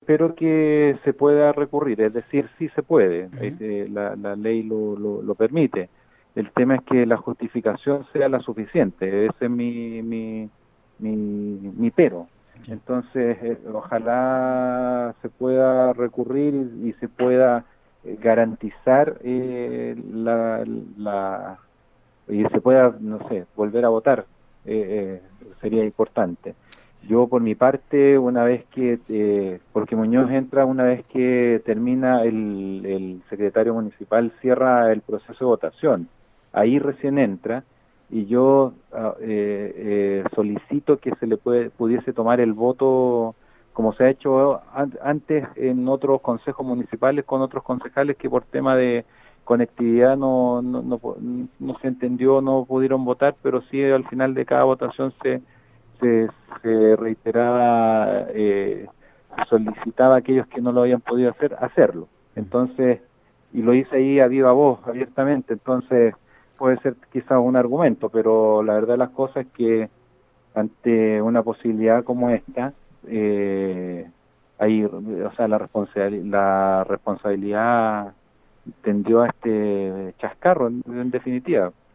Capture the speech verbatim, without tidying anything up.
pero que se pueda recurrir, es decir, sí se puede, Ujú. eh, la, la ley lo, lo, lo permite. El tema es que la justificación sea la suficiente, ese es mi, mi, mi, mi pero. Ya. Entonces, eh, ojalá se pueda recurrir y, y se pueda eh, garantizar eh, la, la, y se pueda, no sé, volver a votar, eh, eh, sería importante. Sí. Yo por mi parte, una vez que, eh, porque Muñoz entra una vez que termina el, el secretario municipal, cierra el proceso de votación, ahí recién entra, y yo ah, eh, eh, solicito que se le puede, pudiese tomar el voto como se ha hecho an- antes en otros consejos municipales con otros concejales que por tema de conectividad no, no, no, no se entendió, no pudieron votar, pero sí al final de cada votación se, se, se reiteraba, eh, se solicitaba a aquellos que no lo habían podido hacer, hacerlo. Mm. Entonces, y lo hice ahí a viva voz, abiertamente, entonces puede ser quizás un argumento, pero la verdad de las cosas es que ante una posibilidad como esta, eh, hay, o sea, la responsabilidad, la responsabilidad tendió a este chascarro, en, en definitiva.